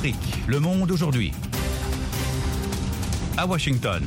Afrique, le monde aujourd'hui. À Washington.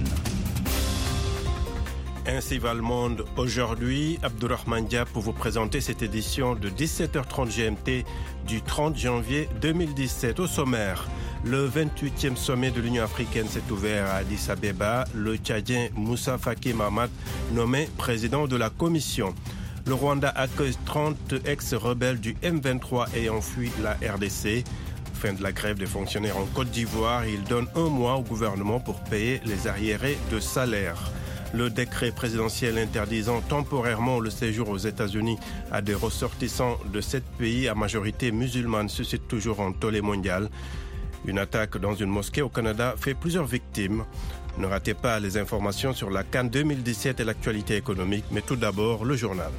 Ainsi va le monde aujourd'hui. Abdourahmane Diab pour vous présenter cette édition de 17h30 GMT du 30 janvier 2017. Au sommaire, le 28e sommet de l'Union africaine s'est ouvert à Addis Abeba. Le Tchadien Moussa Faki Mahamat nommé président de la commission. Le Rwanda accueille 30 ex-rebelles du M23 ayant fui la RDC. Fin de la grève des fonctionnaires en Côte d'Ivoire. Il donne un mois au gouvernement pour payer les arriérés de salaire. Le décret présidentiel interdisant temporairement le séjour aux États-Unis à des ressortissants de 7 pays à majorité musulmane suscite toujours un tollé mondial. Une attaque dans une mosquée au Canada fait plusieurs victimes. Ne ratez pas les informations sur la CAN 2017 et l'actualité économique, mais tout d'abord le journal.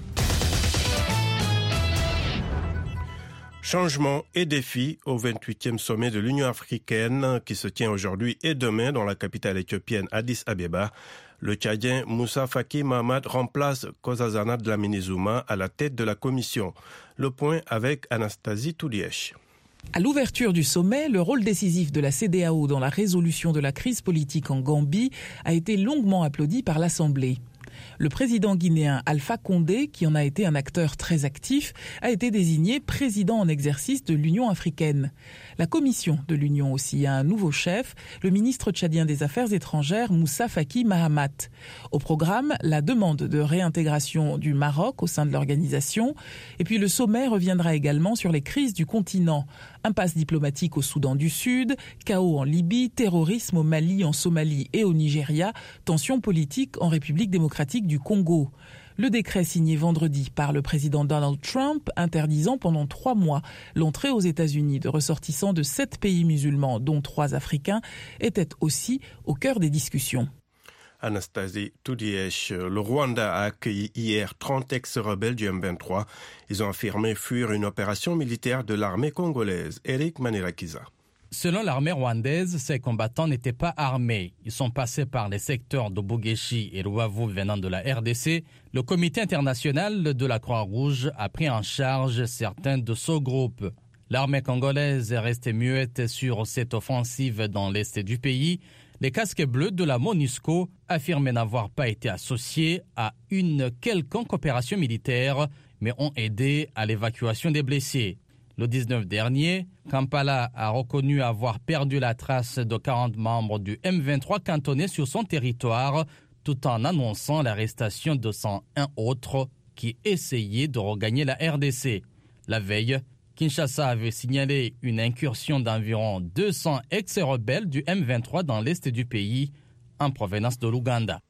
Changement et défis au 28e sommet de l'Union africaine qui se tient aujourd'hui et demain dans la capitale éthiopienne Addis Abeba. Le Tchadien Moussa Faki Mahamat remplace Nkosazana Dlamini-Zuma à la tête de la commission. Le point avec Anastasie Toulièche. À l'ouverture du sommet, le rôle décisif de la CEDEAO dans la résolution de la crise politique en Gambie a été longuement applaudi par l'Assemblée. Le président guinéen Alpha Condé, qui en a été un acteur très actif, a été désigné président en exercice de l'Union africaine. La commission de l'Union aussi a un nouveau chef, le ministre tchadien des Affaires étrangères Moussa Faki Mahamat. Au programme, la demande de réintégration du Maroc au sein de l'organisation. Et puis le sommet reviendra également sur les crises du continent. Impasse diplomatique au Soudan du Sud, chaos en Libye, terrorisme au Mali, en Somalie et au Nigeria, tensions politiques en République démocratique du Congo. Le décret signé vendredi par le président Donald Trump interdisant pendant 3 mois l'entrée aux États-Unis de ressortissants de 7 pays musulmans, dont 3 africains, était aussi au cœur des discussions. Anastasie Toudièche, le Rwanda a accueilli hier 30 ex-rebelles du M23. Ils ont affirmé fuir une opération militaire de l'armée congolaise. Eric Manirakiza. Selon l'armée rwandaise, ces combattants n'étaient pas armés. Ils sont passés par les secteurs de Bugeshi et Ruavu venant de la RDC. Le comité international de la Croix-Rouge a pris en charge certains de ce groupe. L'armée congolaise est restée muette sur cette offensive dans l'est du pays. Les casques bleus de la MONUSCO affirment n'avoir pas été associés à une quelconque opération militaire, mais ont aidé à l'évacuation des blessés. Le 19 dernier, Kampala a reconnu avoir perdu la trace de 40 membres du M23 cantonnés sur son territoire, tout en annonçant l'arrestation de 101 autres qui essayaient de regagner la RDC. La veille, Kinshasa avait signalé une incursion d'environ 200 ex-rebelles du M23 dans l'est du pays, en provenance de l'Ouganda.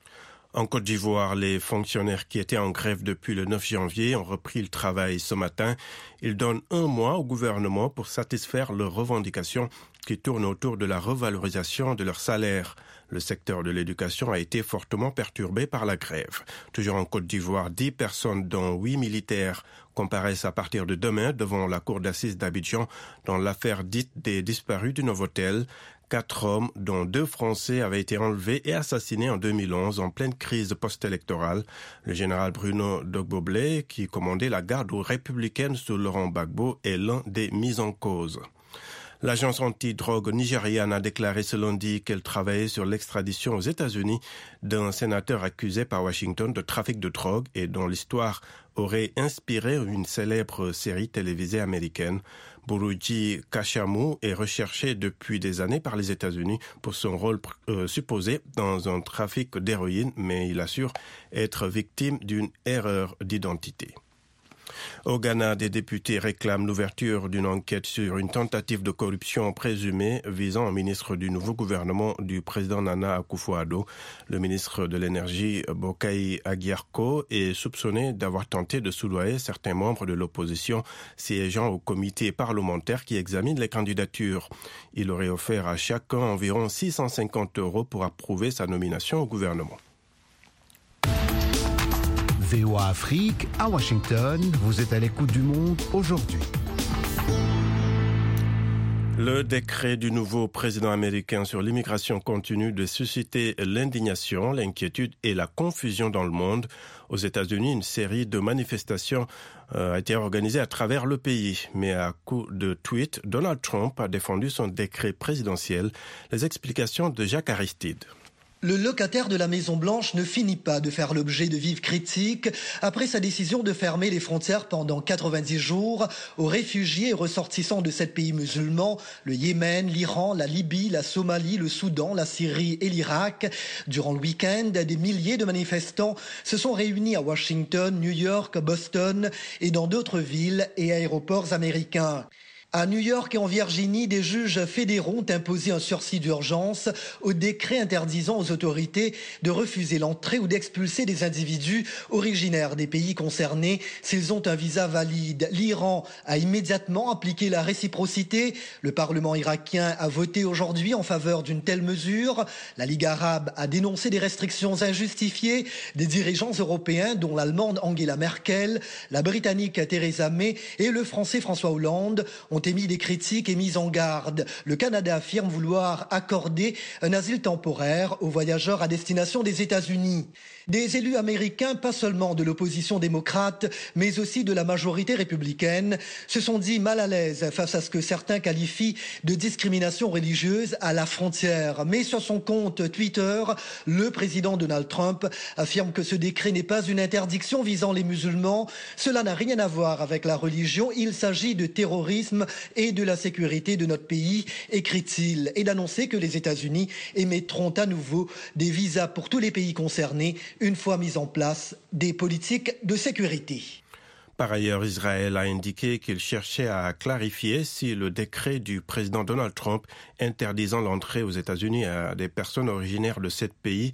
En Côte d'Ivoire, les fonctionnaires qui étaient en grève depuis le 9 janvier ont repris le travail ce matin. Ils donnent un mois au gouvernement pour satisfaire leurs revendications qui tournent autour de la revalorisation de leur salaire. Le secteur de l'éducation a été fortement perturbé par la grève. Toujours en Côte d'Ivoire, 10 personnes, dont 8 militaires, comparaissent à partir de demain devant la cour d'assises d'Abidjan dans l'affaire dite des disparus du Novotel. 4 hommes, dont 2 Français, avaient été enlevés et assassinés en 2011 en pleine crise post-électorale. Le général Bruno Dogboblé, qui commandait la garde républicaine sous Laurent Gbagbo, est l'un des mis en cause. L'agence anti-drogue nigériane a déclaré ce lundi qu'elle travaillait sur l'extradition aux États-Unis d'un sénateur accusé par Washington de trafic de drogue et dont l'histoire aurait inspiré une célèbre série télévisée américaine. Buruji Kashamu est recherché depuis des années par les États-Unis pour son rôle supposé dans un trafic d'héroïne, mais il assure être victime d'une erreur d'identité. Au Ghana, des députés réclament l'ouverture d'une enquête sur une tentative de corruption présumée visant un ministre du nouveau gouvernement du président Nana Akufo-Addo. Le ministre de l'Énergie, Bokai Agyarko, est soupçonné d'avoir tenté de soudoyer certains membres de l'opposition siégeant au comité parlementaire qui examine les candidatures. Il aurait offert à chacun environ 650 € pour approuver sa nomination au gouvernement. VOA Afrique, à Washington, vous êtes à l'écoute du monde aujourd'hui. Le décret du nouveau président américain sur l'immigration continue de susciter l'indignation, l'inquiétude et la confusion dans le monde. Aux États-Unis, une série de manifestations a été organisée à travers le pays. Mais à coup de tweets, Donald Trump a défendu son décret présidentiel. Les explications de Jacques Aristide. Le locataire de la Maison-Blanche ne finit pas de faire l'objet de vives critiques après sa décision de fermer les frontières pendant 90 jours aux réfugiés et ressortissants de 7 pays musulmans, le Yémen, l'Iran, la Libye, la Somalie, le Soudan, la Syrie et l'Irak. Durant le week-end, des milliers de manifestants se sont réunis à Washington, New York, Boston et dans d'autres villes et aéroports américains. À New York et en Virginie, des juges fédéraux ont imposé un sursis d'urgence au décret interdisant aux autorités de refuser l'entrée ou d'expulser des individus originaires des pays concernés s'ils ont un visa valide. L'Iran a immédiatement appliqué la réciprocité. Le Parlement irakien a voté aujourd'hui en faveur d'une telle mesure. La Ligue arabe a dénoncé des restrictions injustifiées. Des dirigeants européens, dont l'Allemande Angela Merkel, la Britannique Theresa May et le Français François Hollande, ont émis des critiques et mis en garde. Le Canada affirme vouloir accorder un asile temporaire aux voyageurs à destination des États-Unis. Des élus américains, pas seulement de l'opposition démocrate, mais aussi de la majorité républicaine, se sont dit mal à l'aise face à ce que certains qualifient de discrimination religieuse à la frontière. Mais sur son compte Twitter, le président Donald Trump affirme que ce décret n'est pas une interdiction visant les musulmans. Cela n'a rien à voir avec la religion. Il s'agit de terrorisme et de la sécurité de notre pays, écrit-il, et d'annoncer que les États-Unis émettront à nouveau des visas pour tous les pays concernés une fois mis en place des politiques de sécurité. Par ailleurs, Israël a indiqué qu'il cherchait à clarifier si le décret du président Donald Trump interdisant l'entrée aux États-Unis à des personnes originaires de 7 pays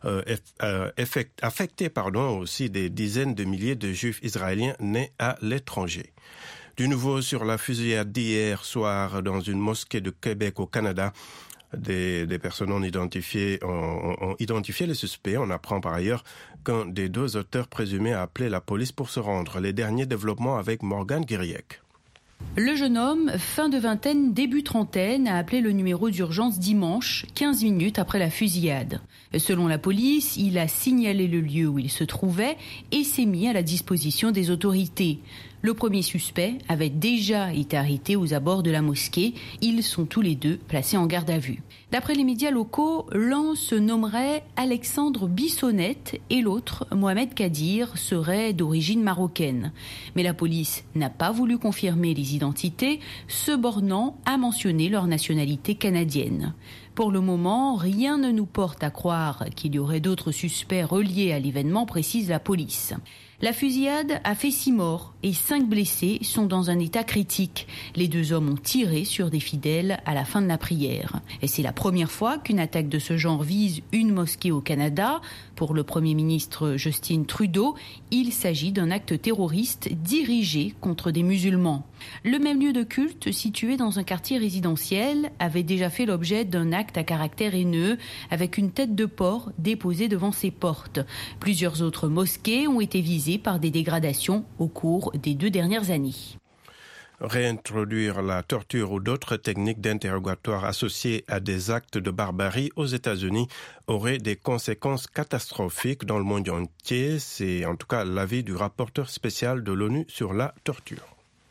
affectait aussi des dizaines de milliers de juifs israéliens nés à l'étranger. Du nouveau sur la fusillade d'hier soir dans une mosquée de Québec au Canada. Des personnes ont identifié les suspects. On apprend par ailleurs qu'un des 2 auteurs présumés a appelé la police pour se rendre. Les derniers développements avec Morgane Guiriec. Le jeune homme, fin de vingtaine, début trentaine, a appelé le numéro d'urgence dimanche, 15 minutes après la fusillade. Selon la police, il a signalé le lieu où il se trouvait et s'est mis à la disposition des autorités. Le premier suspect avait déjà été arrêté aux abords de la mosquée. Ils sont tous les 2 placés en garde à vue. D'après les médias locaux, l'un se nommerait Alexandre Bissonnette et l'autre, Mohamed Kadir, serait d'origine marocaine. Mais la police n'a pas voulu confirmer les identités, se bornant à mentionner leur nationalité canadienne. Pour le moment, rien ne nous porte à croire qu'il y aurait d'autres suspects reliés à l'événement, précise la police. La fusillade a fait 6 morts et 5 blessés sont dans un état critique. Les 2 hommes ont tiré sur des fidèles à la fin de la prière. Et c'est la première fois qu'une attaque de ce genre vise une mosquée au Canada. Pour le Premier ministre Justin Trudeau, il s'agit d'un acte terroriste dirigé contre des musulmans. Le même lieu de culte, situé dans un quartier résidentiel, avait déjà fait l'objet d'un acte à caractère haineux avec une tête de porc déposée devant ses portes. Plusieurs autres mosquées ont été visées par des dégradations au cours des 2 dernières années. Réintroduire la torture ou d'autres techniques d'interrogatoire associées à des actes de barbarie aux États-Unis aurait des conséquences catastrophiques dans le monde entier. C'est en tout cas l'avis du rapporteur spécial de l'ONU sur la torture.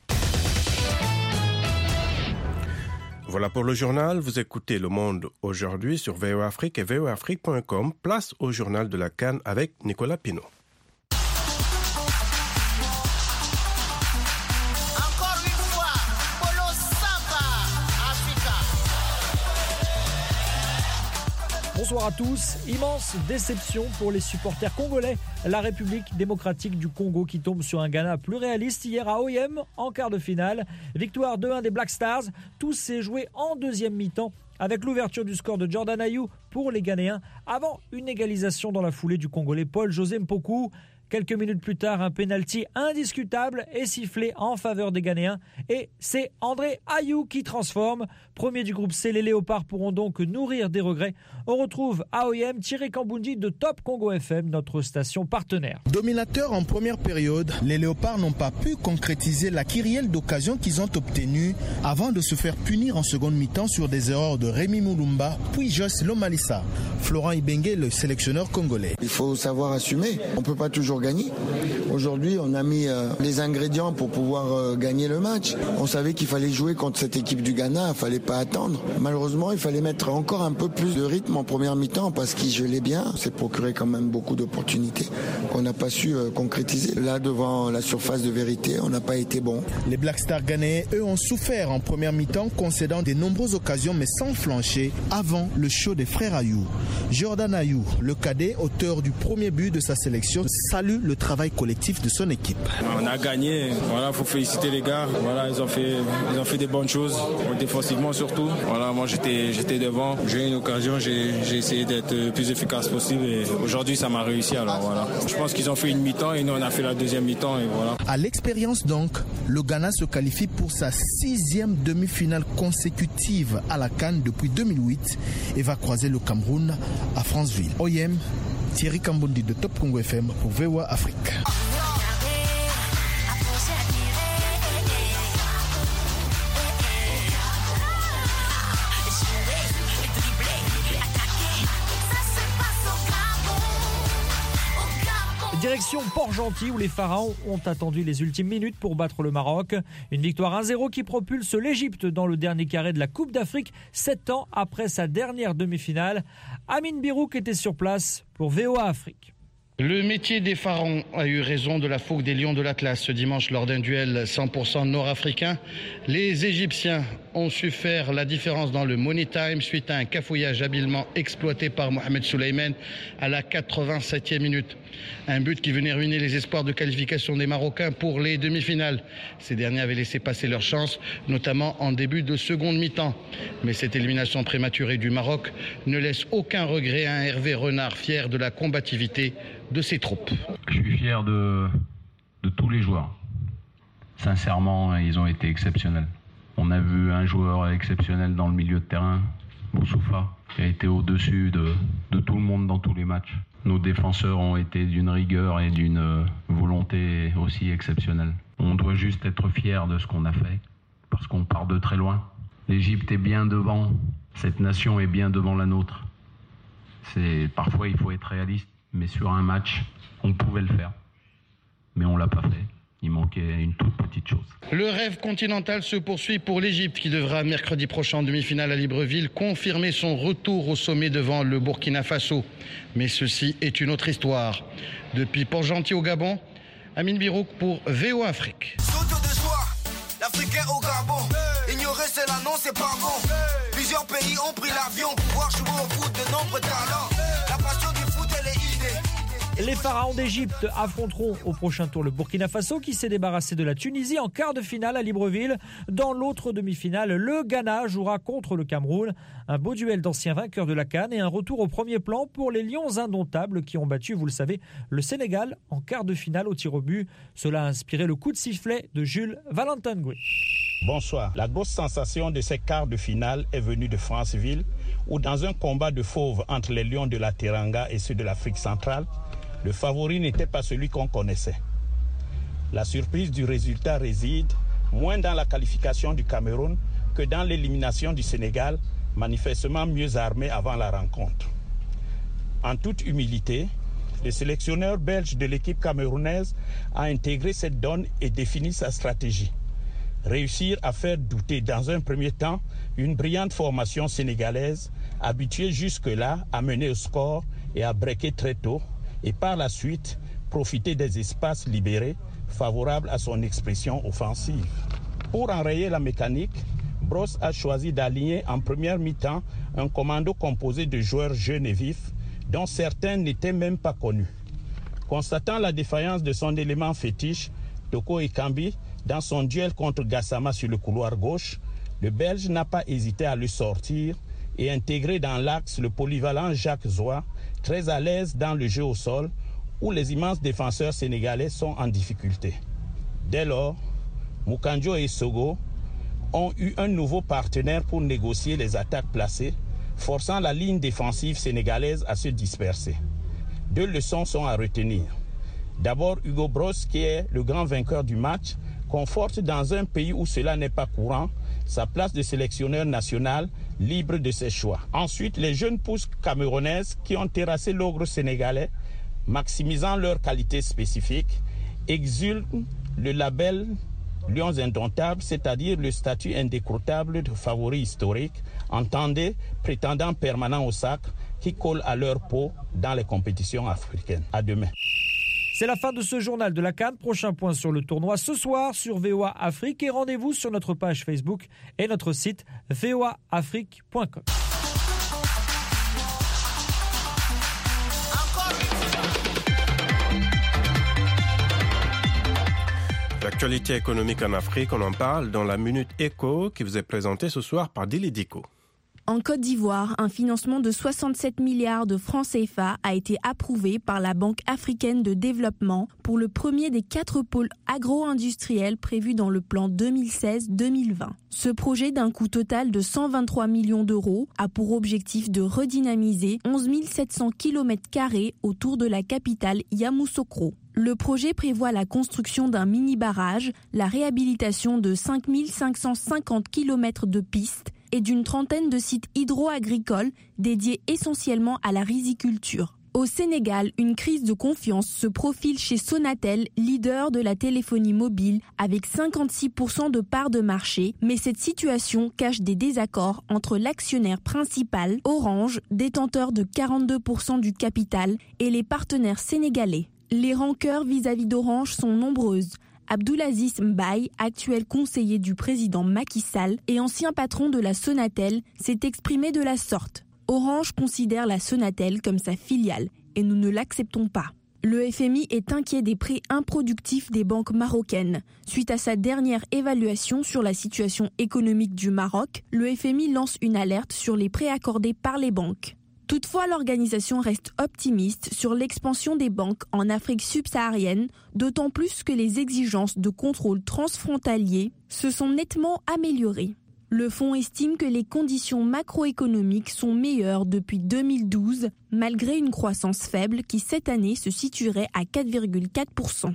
Voilà pour le journal. Vous écoutez Le Monde aujourd'hui sur VOA Afrique et voaafrique.com. Place au journal de la CAN avec Nicolas Pinault. Bonsoir à tous. Immense déception pour les supporters congolais. La République démocratique du Congo qui tombe sur un Ghana plus réaliste hier à OIM en quart de finale. Victoire 2-1 des Black Stars. Tout s'est joué en deuxième mi-temps avec l'ouverture du score de Jordan Ayew pour les Ghanéens avant une égalisation dans la foulée du Congolais Paul-José Mpoku. Quelques minutes plus tard, un pénalty indiscutable est sifflé en faveur des Ghanéens et c'est André Ayew qui transforme. Premier du groupe C, les Léopards pourront donc nourrir des regrets. On retrouve AOM Thierry Kambundi de Top Congo FM, notre station partenaire. Dominateurs en première période, les Léopards n'ont pas pu concrétiser la kyrielle d'occasion qu'ils ont obtenue avant de se faire punir en seconde mi-temps sur des erreurs de Rémi Moulumba puis Joyce Lomalissa. Florent Ibenge, le sélectionneur congolais. Il faut savoir assumer, on ne peut pas toujours gagner. Aujourd'hui, on a mis les ingrédients pour pouvoir gagner le match. On savait qu'il fallait jouer contre cette équipe du Ghana, il ne fallait pas attendre. Malheureusement, il fallait mettre encore un peu plus de rythme en première mi-temps parce qu'ils gelaient bien. On s'est procuré quand même beaucoup d'opportunités qu'on n'a pas su concrétiser. Là, devant la surface de vérité, on n'a pas été bon. Les Black Stars ghanéens, eux, ont souffert en première mi-temps, concédant de nombreuses occasions mais sans flancher avant le show des frères Ayew. Jordan Ayew, le cadet, auteur du premier but de sa sélection, salue le travail collectif de son équipe. On a gagné, voilà, faut féliciter les gars. Voilà, ils ont fait des bonnes choses, défensivement surtout. Voilà, moi j'étais devant, j'ai eu une occasion, j'ai essayé d'être le plus efficace possible et aujourd'hui ça m'a réussi. Alors voilà, je pense qu'ils ont fait une mi-temps et nous on a fait la deuxième mi-temps et voilà. À l'expérience donc, le Ghana se qualifie pour sa 6e demi-finale consécutive à la CAN depuis 2008 et va croiser le Cameroun à Franceville. OIM, Thierry Kambundi de Top Congo FM pour VOA Afrique. Direction Port-Gentil où les Pharaons ont attendu les ultimes minutes pour battre le Maroc. Une victoire 1-0 qui propulse l'Égypte dans le dernier carré de la Coupe d'Afrique, 7 ans après sa dernière demi-finale. Amine Birouk était sur place pour VOA Afrique. Le métier des pharaons a eu raison de la fougue des lions de l'Atlas ce dimanche lors d'un duel 100% nord-africain. Les Égyptiens ont su faire la différence dans le money time suite à un cafouillage habilement exploité par Mohamed Souleymane à la 87e minute. Un but qui venait ruiner les espoirs de qualification des Marocains pour les demi-finales. Ces derniers avaient laissé passer leur chance, notamment en début de seconde mi-temps. Mais cette élimination prématurée du Maroc ne laisse aucun regret à un Hervé Renard fier de la combativité de ses troupes. Je suis fier de tous les joueurs. Sincèrement, ils ont été exceptionnels. On a vu un joueur exceptionnel dans le milieu de terrain, Boussoufa, qui a été au-dessus de tout le monde dans tous les matchs. Nos défenseurs ont été d'une rigueur et d'une volonté aussi exceptionnelle. On doit juste être fiers de ce qu'on a fait, parce qu'on part de très loin. L'Égypte est bien devant, cette nation est bien devant la nôtre. Parfois il faut être réaliste, mais sur un match, on pouvait le faire. Mais on ne l'a pas fait. Il manquait une toute petite chose. Le rêve continental se poursuit pour l'Égypte qui devra mercredi prochain en demi-finale à Libreville confirmer son retour au sommet devant le Burkina Faso. Mais ceci est une autre histoire. Depuis Port-Gentil au Gabon, Amine Birouk pour VOA Afrique. Saute de joie, l'Africain au Gabon. Ignorer cela non c'est pas bon. Plusieurs pays ont pris l'avion pour pouvoir jouer au foot de nombreux talents. La passion du foot elle est innée. Les Pharaons d'Égypte affronteront au prochain tour le Burkina Faso qui s'est débarrassé de la Tunisie en quart de finale à Libreville. Dans l'autre demi-finale, le Ghana jouera contre le Cameroun. Un beau duel d'anciens vainqueurs de la CAN et un retour au premier plan pour les Lions indomptables qui ont battu, vous le savez, le Sénégal en quart de finale au tir au but. Cela a inspiré le coup de sifflet de Jules Valentin-Goué. Bonsoir. La grosse sensation de ces quarts de finale est venue de Franceville où dans un combat de fauves entre les Lions de la Teranga et ceux de l'Afrique centrale, le favori n'était pas celui qu'on connaissait. La surprise du résultat réside moins dans la qualification du Cameroun que dans l'élimination du Sénégal, manifestement mieux armé avant la rencontre. En toute humilité, le sélectionneur belge de l'équipe camerounaise a intégré cette donne et défini sa stratégie. Réussir à faire douter dans un premier temps une brillante formation sénégalaise, habituée jusque-là à mener au score et à breaker très tôt, et par la suite profiter des espaces libérés favorables à son expression offensive. Pour enrayer la mécanique, Brosse a choisi d'aligner en première mi-temps un commando composé de joueurs jeunes et vifs dont certains n'étaient même pas connus. Constatant la défaillance de son élément fétiche, Toko Ekambi, dans son duel contre Gassama sur le couloir gauche, le Belge n'a pas hésité à le sortir et intégrer dans l'axe le polyvalent Jacques Zoua, très à l'aise dans le jeu au sol, où les immenses défenseurs sénégalais sont en difficulté. Dès lors, Moukanjo et Sogo ont eu un nouveau partenaire pour négocier les attaques placées, forçant la ligne défensive sénégalaise à se disperser. 2 leçons sont à retenir. D'abord, Hugo Bross, qui est le grand vainqueur du match, conforte dans un pays où cela n'est pas courant sa place de sélectionneur national libre de ses choix. Ensuite, les jeunes pousses camerounaises qui ont terrassé l'ogre sénégalais, maximisant leurs qualités spécifiques, exultent le label Lions indomptables, c'est-à-dire le statut indécrottable de favori historique, entendez, prétendant permanent au sacre, qui colle à leur peau dans les compétitions africaines. À demain. C'est la fin de ce journal de la CAN. Prochain point sur le tournoi ce soir sur VOA Afrique et rendez-vous sur notre page Facebook et notre site voaafrique.com. L'actualité économique en Afrique, on en parle dans la Minute Éco qui vous est présentée ce soir par Dili Diko. En Côte d'Ivoire, un financement de 67 milliards de francs CFA a été approuvé par la Banque africaine de développement pour le premier des 4 pôles agro-industriels prévus dans le plan 2016-2020. Ce projet d'un coût total de 123 millions d'euros a pour objectif de redynamiser 11 700 km² autour de la capitale Yamoussoukro. Le projet prévoit la construction d'un mini-barrage, la réhabilitation de 5 550 km de pistes et d'une trentaine de sites hydro-agricoles dédiés essentiellement à la riziculture. Au Sénégal, une crise de confiance se profile chez Sonatel, leader de la téléphonie mobile, avec 56% de part de marché. Mais cette situation cache des désaccords entre l'actionnaire principal, Orange, détenteur de 42% du capital, et les partenaires sénégalais. Les rancœurs vis-à-vis d'Orange sont nombreuses. Abdoulaziz Mbaye, actuel conseiller du président Macky Sall et ancien patron de la Sonatel, s'est exprimé de la sorte. Orange considère la Sonatel comme sa filiale et nous ne l'acceptons pas. Le FMI est inquiet des prêts improductifs des banques marocaines. Suite à sa dernière évaluation sur la situation économique du Maroc, le FMI lance une alerte sur les prêts accordés par les banques. Toutefois, l'organisation reste optimiste sur l'expansion des banques en Afrique subsaharienne, d'autant plus que les exigences de contrôle transfrontalier se sont nettement améliorées. Le fonds estime que les conditions macroéconomiques sont meilleures depuis 2012, malgré une croissance faible qui cette année se situerait à 4,4%.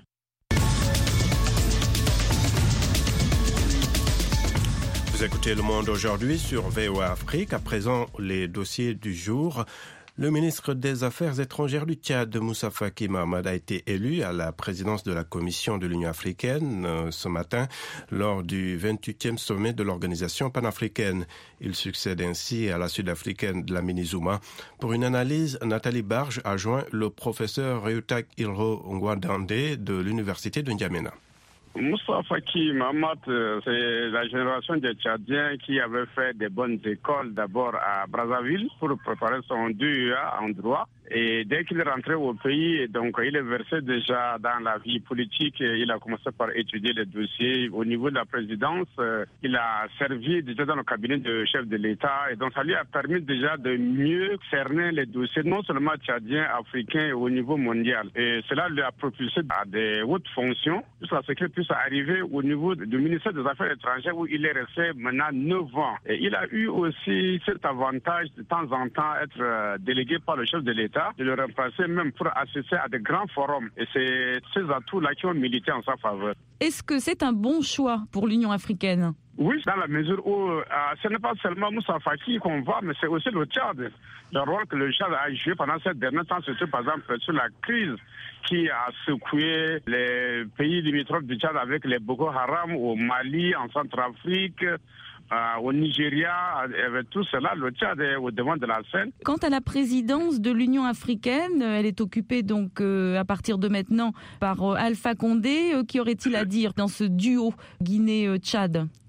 Vous écoutez Le Monde aujourd'hui sur VOA Afrique. À présent, les dossiers du jour. Le ministre des Affaires étrangères du Tchad, Moussa Faki Mahamat, a été élu à la présidence de la Commission de l'Union africaine ce matin lors du 28e sommet de l'organisation panafricaine. Il succède ainsi à la sud-africaine Dlamini Zuma. Pour une analyse, Nathalie Barge a joint le professeur Reutak Ilro Ngwadande de l'université de N'Djamena. Moussa Faki Mahamat, c'est la génération des Tchadiens qui avait fait des bonnes écoles d'abord à Brazzaville pour préparer son DEA en droit. Et dès qu'il est rentré au pays, donc il est versé déjà dans la vie politique. Il a commencé par étudier les dossiers au niveau de la présidence. Il a servi déjà dans le cabinet de chef de l'État. Et donc ça lui a permis déjà de mieux cerner les dossiers, non seulement tchadiens, africains, au niveau mondial. Et cela lui a propulsé à des hautes fonctions, jusqu'à ce qu'il puisse arriver au niveau du ministère des Affaires étrangères où il est resté maintenant 9 ans. Et il a eu aussi cet avantage de temps en temps être délégué par le chef de l'État, de le remplacer même pour assister à des grands forums. Et c'est ces atouts-là qui ont milité en sa faveur. Est-ce que c'est un bon choix pour l'Union africaine ? Oui, dans la mesure où ce n'est pas seulement Moussa Faki qu'on voit, mais c'est aussi le Tchad. Le rôle que le Tchad a joué pendant ces derniers temps, surtout par exemple sur la crise qui a secoué les pays limitrophes du Tchad avec les Boko Haram au Mali, en Centrafrique, au Nigeria, avec tout cela, le Tchad est au devant de la scène. Quant à la présidence de l'Union africaine, elle est occupée donc à partir de maintenant par Alpha Condé. Qu'y aurait-il à dire dans ce duo Guinée-Tchad ?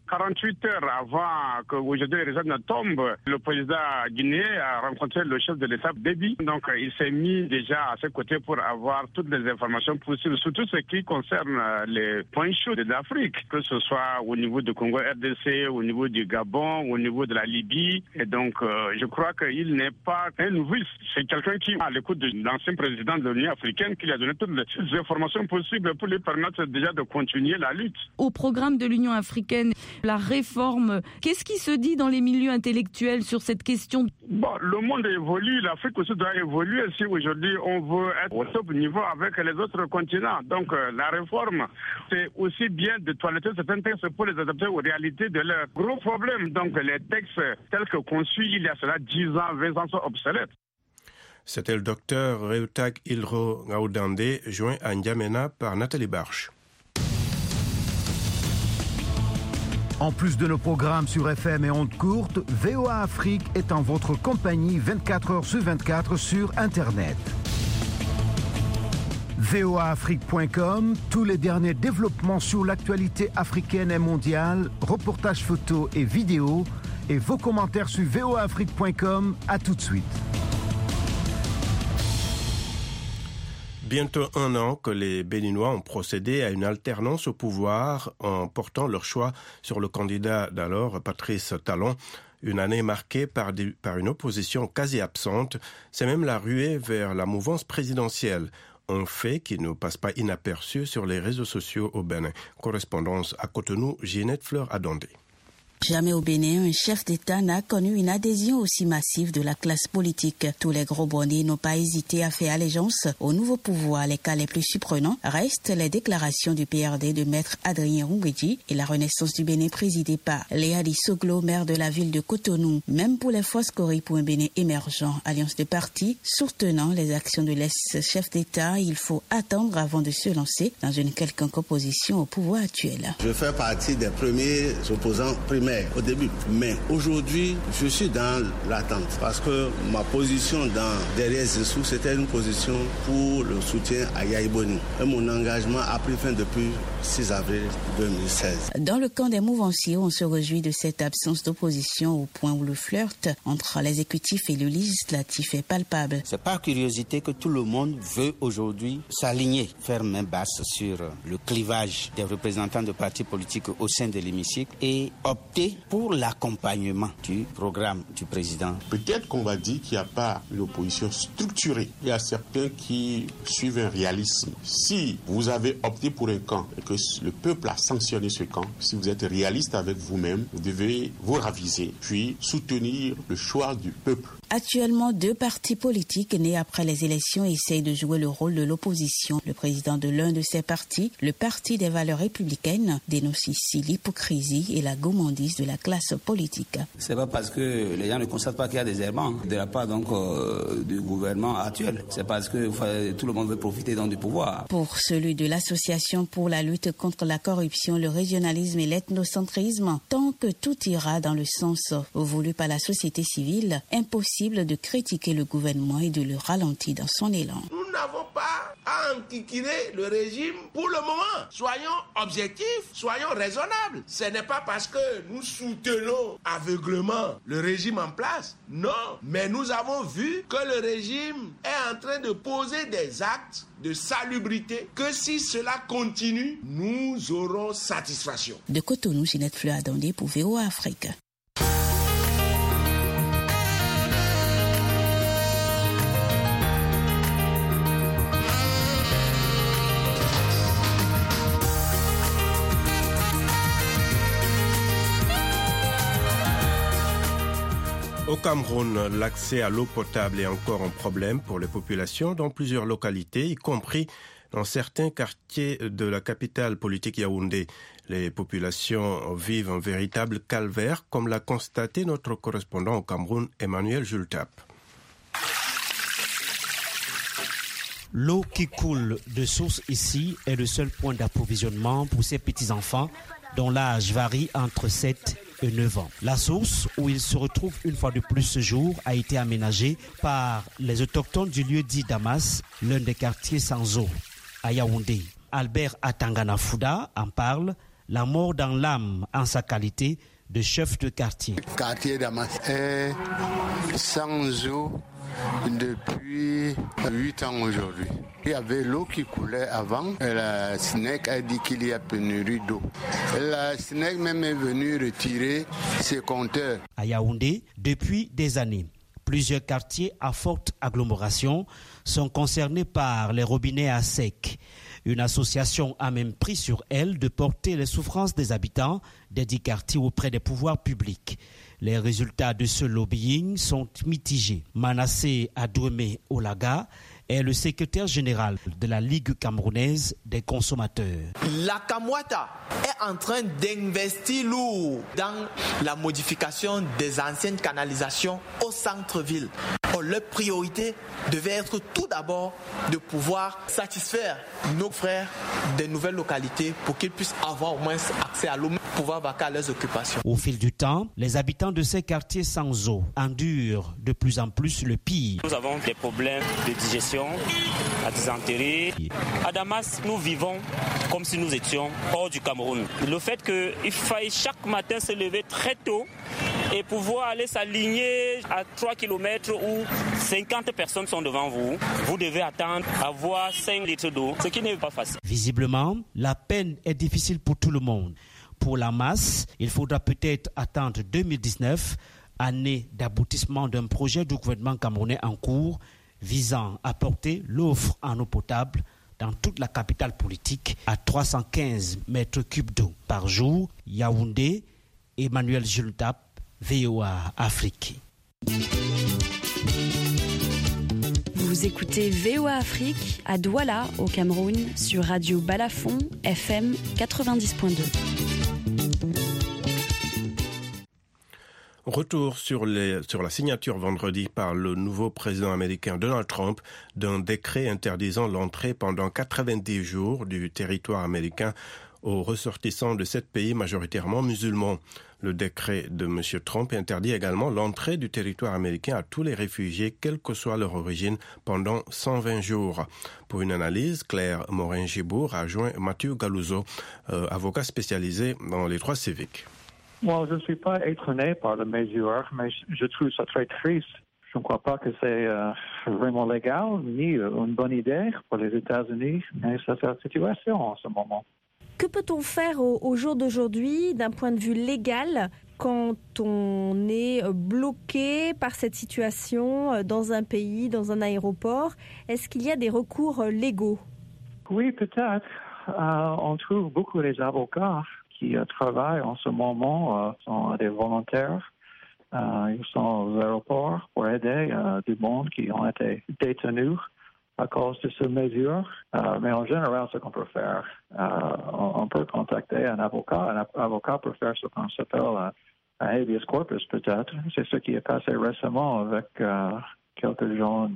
48 heures avant qu'aujourd'hui les résultats ne tombent, le président guinéen a rencontré le chef de l'État Déby. Donc il s'est mis déjà à ses côtés pour avoir toutes les informations possibles, surtout ce qui concerne les points chauds de l'Afrique, que ce soit au niveau du Congo RDC, au niveau du Gabon, au niveau de la Libye. Et donc je crois qu'il n'est pas un novice. C'est quelqu'un qui, à l'écoute de l'ancien président de l'Union africaine, qui lui a donné toutes les informations possibles pour lui permettre déjà de continuer la lutte. Au programme de l'Union africaine, la réforme, qu'est-ce qui se dit dans les milieux intellectuels sur cette question? Bon, le monde évolue, l'Afrique aussi doit évoluer si aujourd'hui on veut être au top niveau avec les autres continents. Donc la réforme, c'est aussi bien de toiletter certains textes pour les adapter aux réalités de leurs gros problèmes. Donc les textes tels que conçus il y a cela 10 ans, 20 ans sont obsolètes. C'était le docteur Reutag Ilro Ngaoudande, joint à N'Djamena par Nathalie Barche. En plus de nos programmes sur FM et ondes courtes, VOA Afrique est en votre compagnie 24 heures sur 24 sur Internet. voaafrique.com, tous les derniers développements sur l'actualité africaine et mondiale, reportages photos et vidéos, et vos commentaires sur voaafrique.com. À tout de suite. Bientôt 1 an que les Béninois ont procédé à une alternance au pouvoir en portant leur choix sur le candidat d'alors, Patrice Talon. Une année marquée par une opposition quasi absente. C'est même la ruée vers la mouvance présidentielle. Un fait qui ne passe pas inaperçu sur les réseaux sociaux au Bénin. Correspondance à Cotonou, Ginette Fleur-Adondé. Jamais au Bénin, un chef d'État n'a connu une adhésion aussi massive de la classe politique. Tous les gros bonnets n'ont pas hésité à faire allégeance au nouveau pouvoir. Les cas les plus surprenants restent les déclarations du PRD de maître Adrien Rungweji et la renaissance du Bénin présidée par Léa Soglo, maire de la ville de Cotonou. Même pour les Foscori pour un Bénin émergent, alliance de partis soutenant les actions de l'ex-chef d'État, il faut attendre avant de se lancer dans une quelconque opposition au pouvoir actuel. Je fais partie des premiers opposants primaires au début. Mais aujourd'hui, je suis dans l'attente parce que ma position derrière Zessou, c'était une position pour le soutien à Yahi Boni. Et mon engagement a pris fin depuis 6 avril 2016. Dans le camp des mouvanciers, on se réjouit de cette absence d'opposition au point où le flirt entre l'exécutif et le législatif est palpable. C'est par curiosité que tout le monde veut aujourd'hui s'aligner, faire main basse sur le clivage des représentants de partis politiques au sein de l'hémicycle et opter pour l'accompagnement du programme du président. Peut-être qu'on va dire qu'il n'y a pas une opposition structurée. Il y a certains qui suivent un réalisme. Si vous avez opté pour un camp et que le peuple a sanctionné ce camp, si vous êtes réaliste avec vous-même, vous devez vous raviser, puis soutenir le choix du peuple. Actuellement, 2 partis politiques nés après les élections essayent de jouer le rôle de l'opposition. Le président de l'un de ces partis, le Parti des valeurs républicaines, dénonce ici l'hypocrisie et la gourmandise de la classe politique. C'est pas parce que les gens ne constatent pas qu'il y a des errements de la part du gouvernement actuel. C'est parce que tout le monde veut profiter du pouvoir. Pour celui de l'Association pour la lutte contre la corruption, le régionalisme et l'ethnocentrisme, tant que tout ira dans le sens voulu par la société civile, impossible de critiquer le gouvernement et de le ralentir dans son élan. Nous n'avons pas à enquiquiner le régime pour le moment. Soyons objectifs, soyons raisonnables. Ce n'est pas parce que nous soutenons aveuglément le régime en place. Non, mais nous avons vu que le régime est en train de poser des actes de salubrité que si cela continue, nous aurons satisfaction. De Cotonou, Ginette Fleur-Adondé pour VOA Afrique. Au Cameroun, l'accès à l'eau potable est encore un problème pour les populations dans plusieurs localités, y compris dans certains quartiers de la capitale politique Yaoundé. Les populations vivent un véritable calvaire, comme l'a constaté notre correspondant au Cameroun, Emmanuel Jultap. L'eau qui coule de source ici est le seul point d'approvisionnement pour ces petits-enfants dont l'âge varie entre 7 et 9 ans. La source où ils se retrouvent une fois de plus ce jour a été aménagée par les autochtones du lieu dit Damas, l'un des quartiers sans eau, à Yaoundé. Albert Atangana Fouda en parle la mort dans l'âme en sa qualité de chef de quartier. Le quartier Damas est sans eau depuis 8 ans aujourd'hui. Il y avait l'eau qui coulait avant et la SNEC a dit qu'il y a pénurie d'eau. La SNEC même est venue retirer ses compteurs. À Yaoundé, depuis des années, plusieurs quartiers à forte agglomération sont concernés par les robinets à sec. Une association a même pris sur elle de porter les souffrances des habitants des 10 quartiers auprès des pouvoirs publics. Les résultats de ce lobbying sont mitigés. Manassé Adouemé Olaga est le secrétaire général de la Ligue camerounaise des consommateurs. La Kamwata est en train d'investir lourd dans la modification des anciennes canalisations au centre-ville. Leur priorité devait être tout d'abord de pouvoir satisfaire nos frères des nouvelles localités pour qu'ils puissent avoir au moins accès à l'eau, pouvoir vaquer à leurs occupations. Au fil du temps, les habitants de ces quartiers sans eau endurent de plus en plus le pire. Nous avons des problèmes de digestion, la dysenterie. À Damas, nous vivons comme si nous étions hors du Cameroun. Le fait qu'il faille chaque matin se lever très tôt et pouvoir aller s'aligner à 3 km où 50 personnes sont devant vous, vous devez attendre avoir 5 litres d'eau, ce qui n'est pas facile. Visiblement, la peine est difficile pour tout le monde. Pour la masse, il faudra peut-être attendre 2019, année d'aboutissement d'un projet du gouvernement camerounais en cours visant à porter l'offre en eau potable dans toute la capitale politique à 315 mètres cubes d'eau par jour. Yaoundé, Emmanuel Jultap, VOA Afrique. Vous écoutez VOA Afrique à Douala, au Cameroun, sur Radio Balafon, FM 90.2. Retour sur la signature vendredi par le nouveau président américain Donald Trump d'un décret interdisant l'entrée pendant 90 jours du territoire américain aux ressortissants de 7 pays majoritairement musulmans. Le décret de M. Trump interdit également l'entrée du territoire américain à tous les réfugiés, quelle que soit leur origine, pendant 120 jours. Pour une analyse, Claire Morin-Gibour a joint Mathieu Galuzo, avocat spécialisé dans les droits civiques. Moi, je ne suis pas étonné par la mesure, mais je trouve ça très triste. Je ne crois pas que c'est vraiment légal, ni une bonne idée pour les États-Unis, mais c'est la situation en ce moment. Que peut-on faire au jour d'aujourd'hui d'un point de vue légal quand on est bloqué par cette situation dans un pays, dans un aéroport? Est-ce qu'il y a des recours légaux? Oui, peut-être. On trouve beaucoup d'avocats qui travaillent en ce moment, sont des volontaires. Ils sont aux aéroports pour aider du monde qui ont été détenus à cause de ces mesures. Mais en général, ce qu'on peut faire, on peut contacter un avocat. Un avocat peut faire ce qu'on s'appelle un habeas corpus, peut-être. C'est ce qui est passé récemment avec quelques gens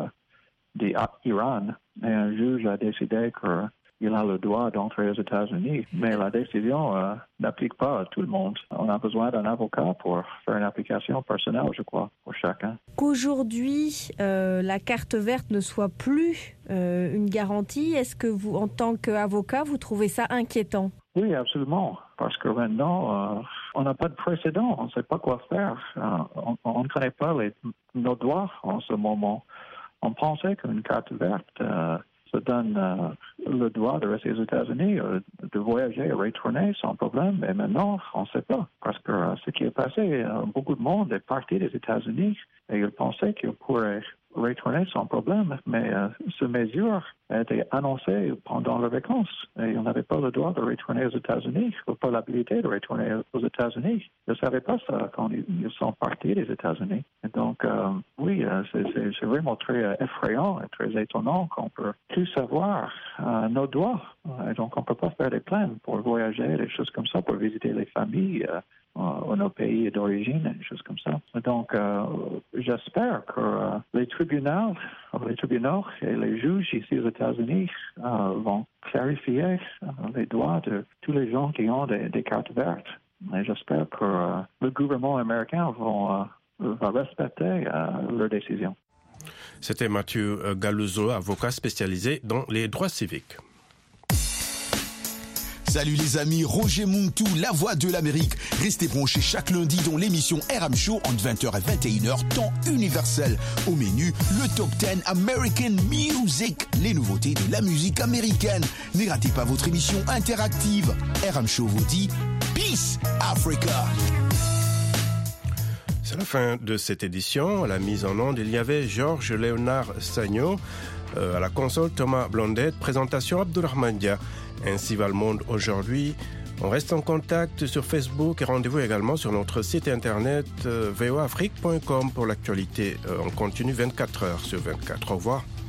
d'Iran. Et un juge a décidé qu'il a le droit d'entrer aux États-Unis. Mais la décision n'applique pas à tout le monde. On a besoin d'un avocat pour faire une application personnelle, je crois, pour chacun. Qu'aujourd'hui, la carte verte ne soit plus une garantie, est-ce que vous, en tant qu'avocat, vous trouvez ça inquiétant? Oui, absolument. Parce que maintenant, on n'a pas de précédent. On ne sait pas quoi faire. On ne connaît pas nos droits en ce moment. On pensait qu'une carte verte se donne le droit de rester aux États-Unis, de voyager et retourner sans problème. Mais maintenant, on ne sait pas. Parce que ce qui est passé, beaucoup de monde est parti des États-Unis et ils pensaient qu'ils pourraient retourner sans problème. Mais ces mesures a été annoncée pendant les vacances. Et on n'avait pas le droit de retourner aux États-Unis, ou pas l'habilité de retourner aux États-Unis. Ils ne savaient pas ça quand ils sont partis des États-Unis. Et donc, oui, c'est vraiment très effrayant et très étonnant qu'on peut tout savoir nos droits. Et donc, on ne peut pas faire des plans pour voyager, des choses comme ça, pour visiter les familles dans nos pays d'origine, des choses comme ça. Donc, j'espère que les tribunaux et les juges ici aux États-Unis vont clarifier les droits de tous les gens qui ont des cartes vertes. Et j'espère que le gouvernement américain va respecter leurs décisions. C'était Mathieu Galuzo, avocat spécialisé dans les droits civiques. Salut les amis, Roger Muntu, la voix de l'Amérique. Restez branchés chaque lundi dans l'émission RM Show entre 20h et 21h, temps universel. Au menu, le Top 10 American Music, les nouveautés de la musique américaine. Ne ratez pas votre émission interactive. RM Show vous dit Peace Africa. C'est la fin de cette édition. À la mise en onde, il y avait Georges Léonard Sagno, à la console Thomas Blondet, présentation Abdourahmane Dia. Ainsi va le monde aujourd'hui. On reste en contact sur Facebook et rendez-vous également sur notre site internet voaafrique.com pour l'actualité en continu 24 heures sur 24. Au revoir.